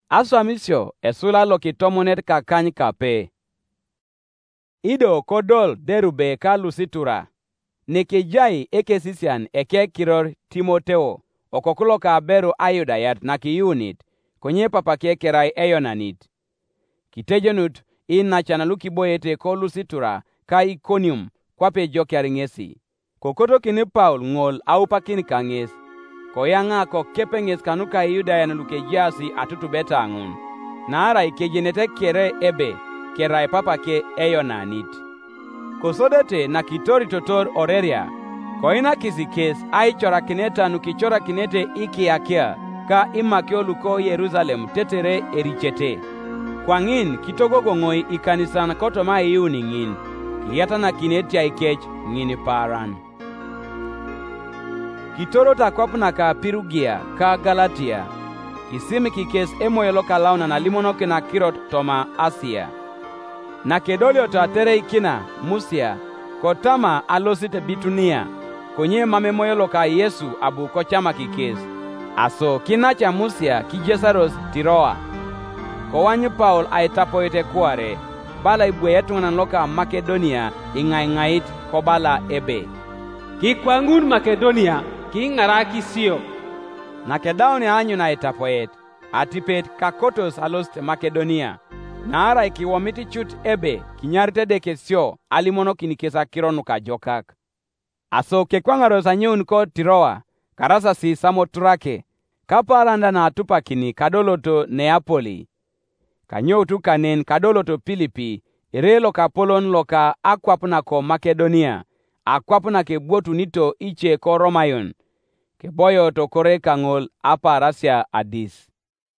Aswamisyo esula lo kitomonet kakany kape. Ido kodol derube ka Lusitura. Nikijai ekesisian eke kiror Timoteo. Okokulo ka beru ayudayat na kiyunit. Konye papake kerai eyonanit. Kitejonut in na chanaluki boyete ko Lusitura ka Iconium kwape jokyar ngesi. Kokoto kini Paul ngol au pakin kanges. Koyanga ko kepenges kanuka Yudayan lukejasi atutu beta angun. Naara ikejenete kere ebe kerai papake eyonanit. Kosodete na kitori totor oreria. Koina kisikes ai chora kineta nukichora kinete iki akia ka imakyo luko Yerusalem tetere erichete. Kwangin kitogo ngoi ikanisan kotoma iuni ngin. Kiyata na kinetia ikech ngini paran. Kitoro takwapna ka Pirugia ka Galatia. Kisimi kikes emoyelo kalauna na limonoke na kirot toma Asia. Na kedolio tatere ikina Musia kotama alosite Bitunia. Konye mame moyelo ka Yesu abu kochama kikes. Aso kinacha Musia kijesaros Tiroa. Kowanyi Paul aitapoite kuare. Bala ibwe yetunganan loka Makedonia ingait kobala ebe. Kikwangun Makedonia ki ngaraki sio. Na kedauni anyu na itapoet. Atipet kakotos alost Makedonia. Naara ikiwamiti chut ebe kinyarite deke sio alimono kinikesa kironu kajokak. Aso kekwangaros anyun ko Tiroa. Karasa si Samotrake. Kaparanda na atupa kini kadoloto Neapoli. Kanyo tukanen kadoloto Pilipi. Irelo kapolon loka akwapuna ko Makedonia. Akwapuna ke buotu nito iche ko Romayon. Ke boyo to kore kangol apa rasia adis.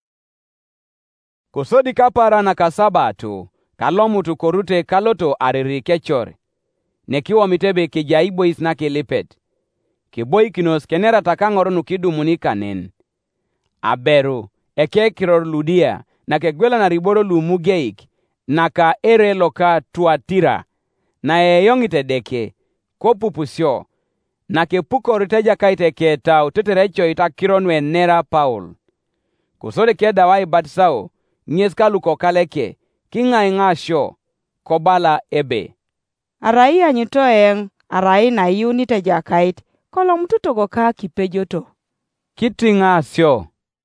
Kosodi kapara na kasabatu. Kalomu tu korute kaloto ariri kechore. Nekiwa mitebe kijaibois na kilipet. Kiboi kinos kenera takangoro nukidu munikanen. Aberu, eke kiror Ludia, na kegwela na riboro lumugeik, na ka ere loka Tuatira, na eyongite deke, ko pupusyo, na ke puko riteja kaite ke tau teterecho ita kironwe nera Paul. Kusode ke dawai batisao, nyeska luko kaleke, kinga ingasho, kobala ebe. Arai anyutoeng, arai na yunite jakait, kolom tutogo ka kipejoto. Kitinga syo.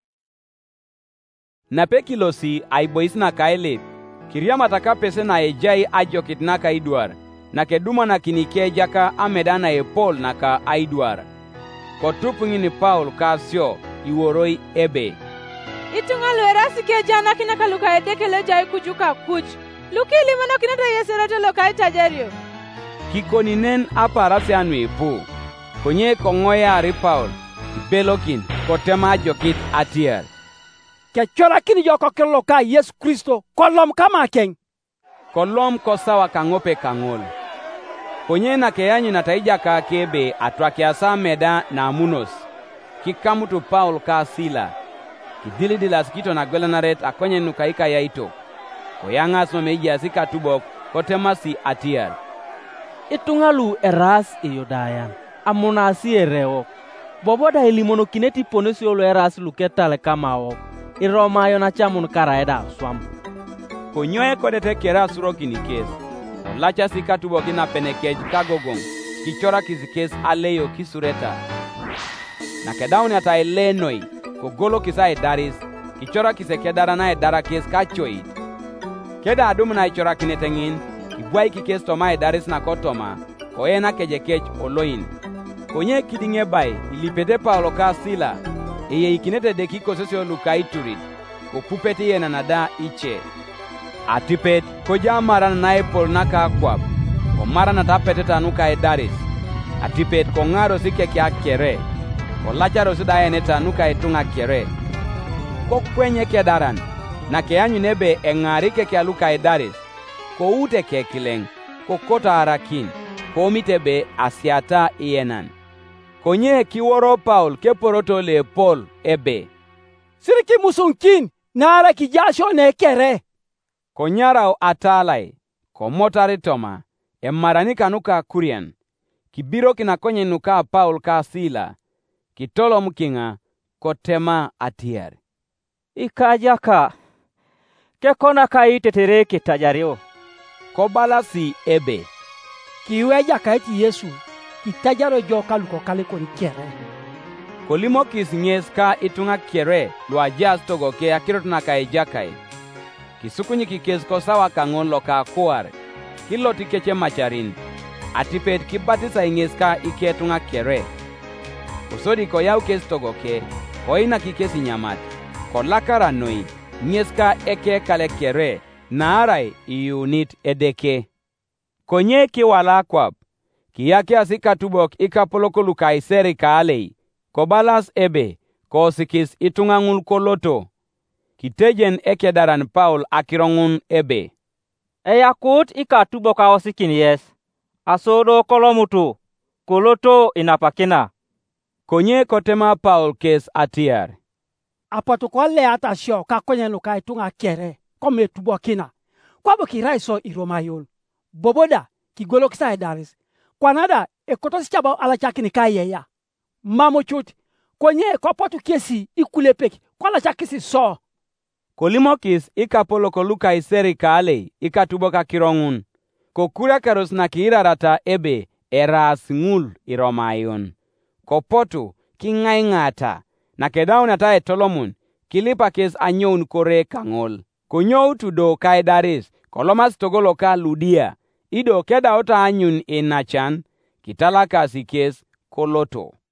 Na pekilosi aibois na kaile, kiriama taka pese na ejai ajokit na ka idwar, na keduma na kinike jaka amedana e Paul na ka aidwar. Kotupungi ni Paul ka syo, iworoi ebe. Itunga luerasi ke jana kinaka luka edeke lejai kujuka kuch. Luki limano kinata yeserete loka itajerio. Kikoninen apa rasi anu ipu. Konye kongoya ari Paul, ibelokin, kotema ajokit atiar. Kechora kini joko kelo ka Yesu Kristo kolom kama keng. Kolom kosawa kangope kangol. Konye na keyanyu na taija ka kebe atwake asa meda na amunos. Kikamutu Paul ka Sila. Kidili dilas kito na gwela naret akonye nukaika ya ito. Koyanga asma meiji asika tubok kotemasi atiar. Itungalu eras iyodayan. Amunasi ereo. Boboda ilimono kineti ponesi olo eras luketale kama o. Iromayo na chamun karaeda swam. Konyoe kodete kera suro kinikes. Lacha sika tubo kina penekej kagogong. Kichora kizikes aleyo kisureta. Na kedauni ata elenoi. Kogolo kisa edaris. Kichora kisekedara na edara kes kachoid. Keda adumu na ichora kinetengin. Kibwai kikes toma edaris na kotoma. Koena kejekech oloin. Konye kidinge bai ilipete Paulo ka Sila. Iye ikinete dekiko sosyo luka iturit. Kopupeti ye nanada iche. Atipet koja marana na Paul naka akwab. Komarana tapete tanuka edaris. Atipet kongaro sike kia kere. Kolacharo suda ene tanuka etunga kere. Kokwenye kedaran. Na keanyu nebe engarike kia luka edaris. Ko ute ke kileng. Kokota harakin. Komitebe asiata ienan. Konye kiworo Paul keporoto le Paul ebe. Siriki musunkin nara kijasho ne kere. Konyarao atalai. Komotari toma. Emarani kanuka kurian. Kibiro kinakonye nuka Paul ka Sila. Kitolo mkinga kotema atiar. ikaja ka kekona ka itetere kitajario ko balasi ebe kiwe jakaiti Yesu kitajaro joka luko kale koni kere. kolimo kis ng'es ka itunga kere lwa jas togo ke akirotna ka ejakai kisukunyi kikes ko sawa kang'on lo ka kuar kiloti keche macharin atipet kibatisa ing'es ka iketunga kere usodi ko yaw kes togo ke ko ina kikesi nyamat ko lakara noi ng'es ka eke kale kere naarai iunit edeke konye kiwala kwap kiyake asika tubok ikapoloko lukai seri kaalei ko balas ebe ko sikis itungang'ul koloto kitejen ekedaran Paul akirong'un ebe yakut ikatubok aosikin yes asodo kolomutu koloto inapakina konye kotema Paul kes atiar Apoto ko le ata sho ka konye lukai tunga kere kome tubokina kwabo kiraiso iromayol boboda kigolo kisa daris kwanada ekotosi chaba ala chakini kayeya mamo chut konye ko potu kesi ikulepeki kwala chakisi so kolimokis ikapolo ko lukai seri kaalei ikatuboka kirong'un ko kura karos na kiirarata ebe eras ng'ul iromayon ko potu king'ai ng'ata na kedaun ata etolomun kilipa kes anyoun kore kang'ol konyow tudo kai daris kolomas togolo ka ludia ido keda ota anyun inachan kitalaka sikes koloto